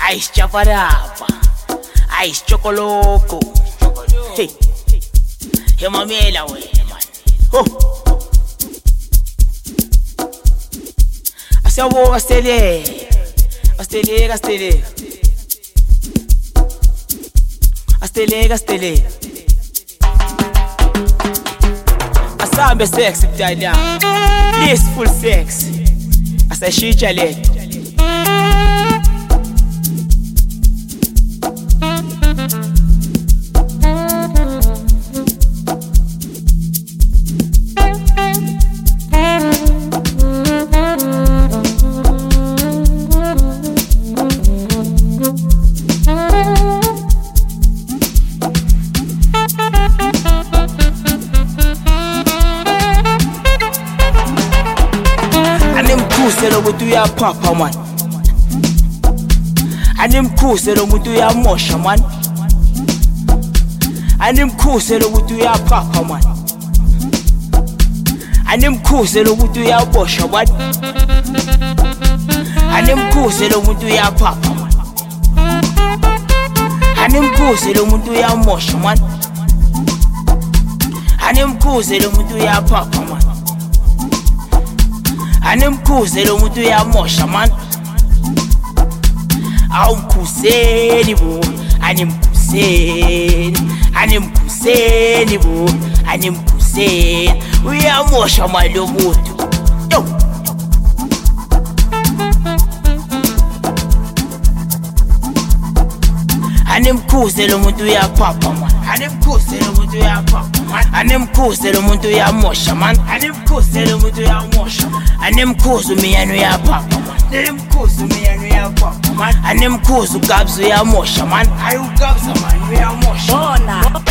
Ice chaparapa, ice chocoloco. Hey, hey, mamela we man. Oh, asa wo astele, astele, astele, astele, astele. Asambe sex Italia, blissful sex. Asa shijale. Selo mutu ya papa man, animku selo mutu ya mosha man, animku selo mutu ya papa man, animku selo mutu ya bosha man, animku selo mutu ya papa man, animku selo mutu ya mosha man, animku selo mutu ya papa man. Animkuzelo mutu ya mosha man. Aumkuzeni bo, animkuzeni, animkuzeni bo, animkuzeni. Uya mosha man lo mutu. Yo. Animkuzelo mutu ya papa man. Animkuzelo mutu ya papa man. Animkuzelo mutu ya mosha man. Animkuzelo mutu ya mosha man. Animkuzu miyanu ya papa man. Animkuzu miyanu ya papa man. Animkuzu kabzu ya mosha man. Ayu kabza man ya mosha. Bona.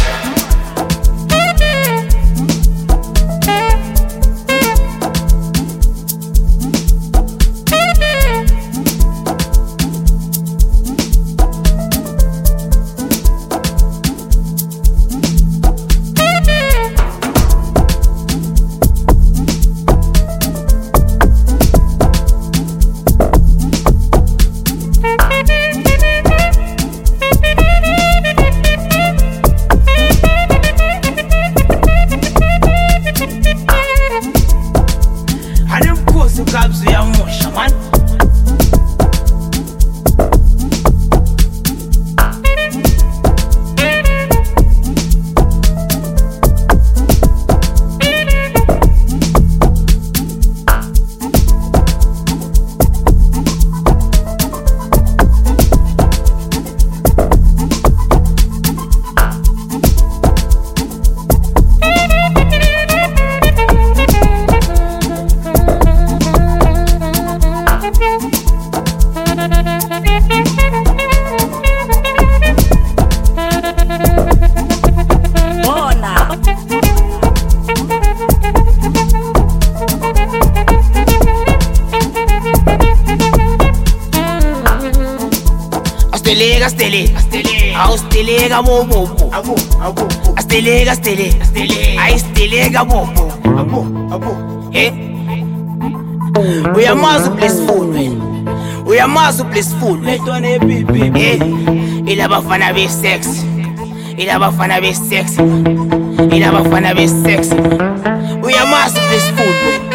Kabzu ya mosha man. Astele, astele, astele, astele, gabo, bobo, abo, abo, astele, astele, astele, astele, gabo, abo, abo, eh? We are more blissful, man. We are more blissful, man. Eh? Il a pas fan avec sexe. Il a pas fan avec sexe. Il a pas fan avec sexe. We are more blissful, man.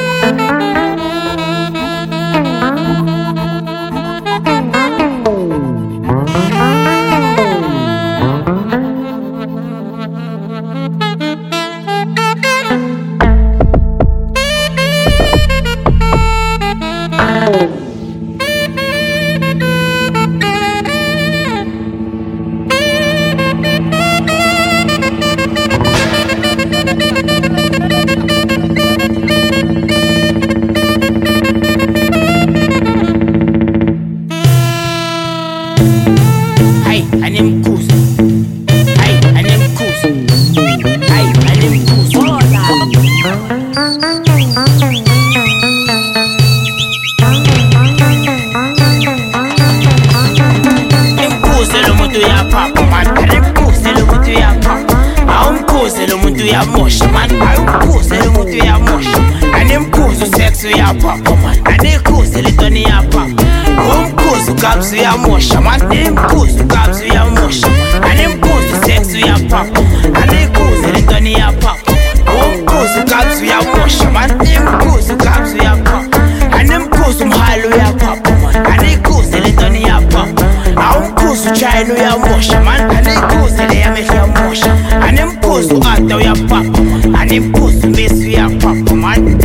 Ya mosha man, ayukuze mutu ya mosha. Animkuzu sexu ya papa man, anikuze litoni ya papa. Umkhuzu kabs uyamosha man, imkhuzu kabs uyamosha. Animkhuzu sex uyapapa, anikhuzu lentoni yapapa. Umkhuzu kabs uyamosha man, imkhuzu kabs uyapapa. Animkhuzu mhalo uyapapa, anikhuzu lentoni yapapa. Awumkhuzu china uyamosha man, anikhuzu leyamehlo uyamosha. Animkhuzu ata uyapapa, animkhuzu mesi uyapapa man.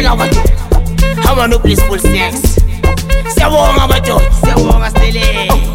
Please full sex. Siyabonga badoda, siyabonga Stele.